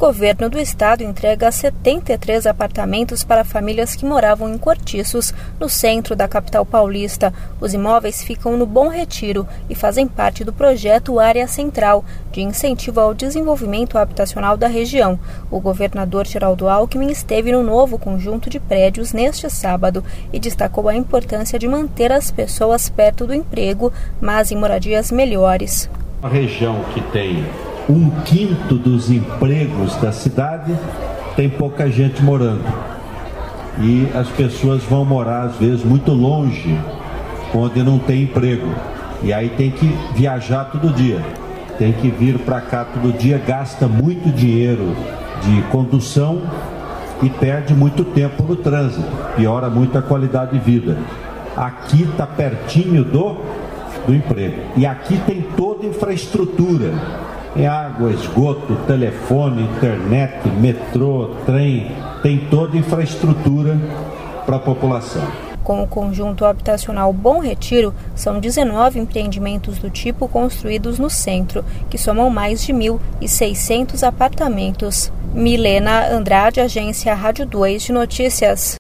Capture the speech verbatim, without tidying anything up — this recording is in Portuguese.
governo do estado entrega setenta e três apartamentos para famílias que moravam em cortiços, no centro da capital paulista. Os imóveis ficam no Bom Retiro e fazem parte do projeto Área Central, de incentivo ao desenvolvimento habitacional da região. O governador Geraldo Alckmin esteve no novo conjunto de prédios neste sábado e destacou a importância de manter as pessoas perto do emprego, mas em moradias melhores. A região que tem um quinto dos empregos da cidade tem pouca gente morando. E as pessoas vão morar, às vezes, muito longe, onde não tem emprego. E aí tem que viajar todo dia. Tem que vir para cá todo dia, gasta muito dinheiro de condução e perde muito tempo no trânsito. Piora muito a qualidade de vida. Aqui está pertinho do, do emprego. E aqui tem toda a infraestrutura. Tem água, esgoto, telefone, internet, metrô, trem, tem toda a infraestrutura para a população. Com o conjunto habitacional Bom Retiro, são dezenove empreendimentos do tipo construídos no centro, que somam mais de mil e seiscentos apartamentos. Milena Andrade, Agência Rádio dois de Notícias.